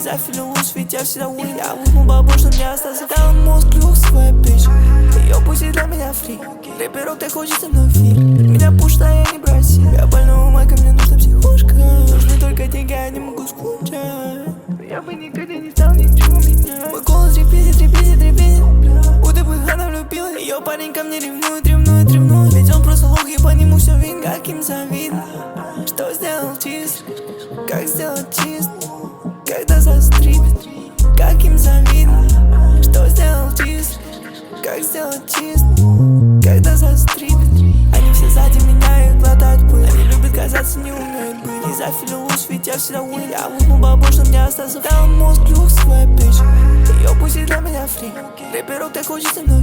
зафилилась, ведь я всегда win. Я возьму бабу, что мне остался. Дал мозг, клюх свой бич. Ее пусть для меня фрик. Рэперок, так хочет со мной фиг. Меня пушта, я не бросил. Я больного майка, мне нужна психушка. Нужны только деньги, я не могу скучать. Я бы никогда не стал ничего менять. Мой голос репетит. Будто бы она влюбилась. Ее парень ко мне ревнует. Ведь он просто лох, и по нему все видно. Как им завидно, что сделал чист. Как сделать чист, когда застрипит. Как им завидно, что сделал чист. Как сделать чист, когда застрипит. Они все сзади меня и глотают пыль. Они любят казаться, не умеют быть. Не зафилилась, ведь я всегда win. Я возьму бабу, что мне остался. Дал мозг, клюх свой бич. Ее пусть для меня фрик. Рэперок, так хочет со мной